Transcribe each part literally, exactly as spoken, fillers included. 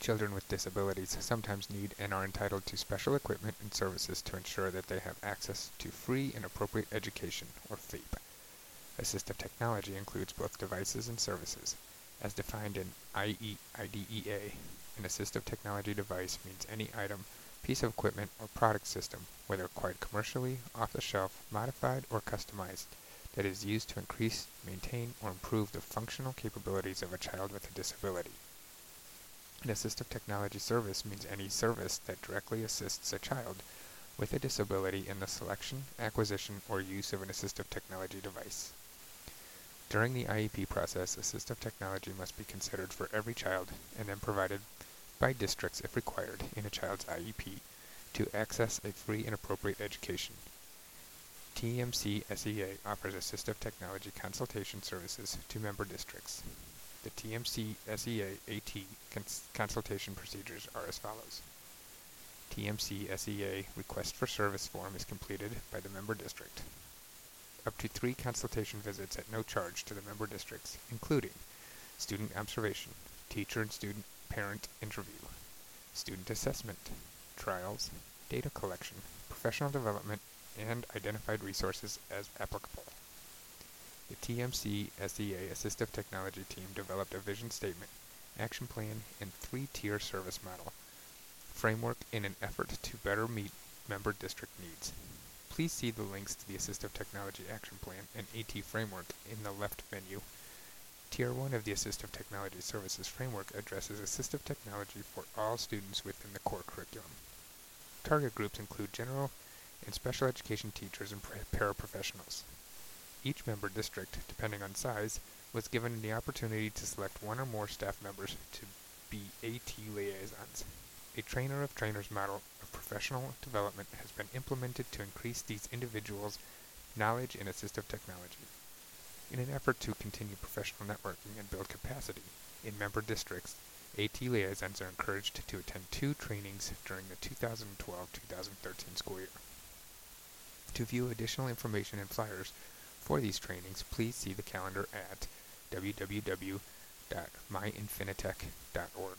Children with disabilities sometimes need and are entitled to special equipment and services to ensure that they have access to free and appropriate education, or FAPE. Assistive technology includes both devices and services. As defined in I E I D E A, an assistive technology device means any item, piece of equipment, or product system, whether acquired commercially, off-the-shelf, modified, or customized, that is used to increase, maintain, or improve the functional capabilities of a child with a disability. An assistive technology service means any service that directly assists a child with a disability in the selection, acquisition, or use of an assistive technology device. During the I E P process, assistive technology must be considered for every child and then provided by districts if required in a child's I E P to access a free and appropriate education. T M C S E A offers assistive technology consultation services to member districts. The T M C S E A AT cons consultation procedures are as follows. T M C S E A request for service form is completed by the member district. Up to three consultation visits at no charge to the member districts, including student observation, teacher and student parent interview, student assessment, trials, data collection, professional development, and identified resources as applicable. The T M C S E A Assistive Technology team developed a vision statement, action plan, and three-tier service model framework in an effort to better meet member district needs. Please see the links to the Assistive Technology Action Plan and AT Framework in the left menu. Tier one of the Assistive Technology Services Framework addresses assistive technology for all students within the core curriculum. Target groups include general and special education teachers and paraprofessionals. Each member district, depending on size, was given the opportunity to select one or more staff members to be AT liaisons. A trainer of trainers model of professional development has been implemented to increase these individuals' knowledge in assistive technology. In an effort to continue professional networking and build capacity in member districts, AT liaisons are encouraged to attend two trainings during the two thousand twelve to two thousand thirteen school year. To view additional information and flyers for these trainings, please see the calendar at w w w dot my infinitec dot org.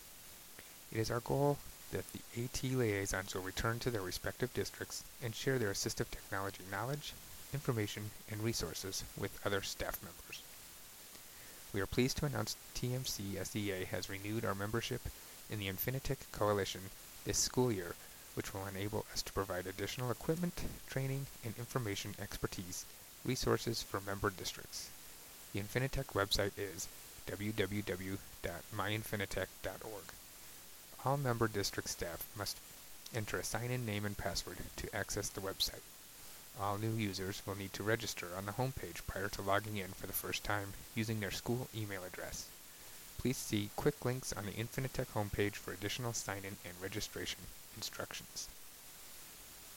It is our goal that the AT liaisons will return to their respective districts and share their assistive technology knowledge, information, and resources with other staff members. We are pleased to announce T M C S E A has renewed our membership in the Infinitec Coalition this school year, which will enable us to provide additional equipment, training, and information expertise resources for member districts. The Infinitec website is w w w dot my infinitec dot org. All member district staff must enter a sign-in name and password to access the website. All new users will need to register on the homepage prior to logging in for the first time using their school email address. Please see quick links on the Infinitec homepage for additional sign-in and registration instructions.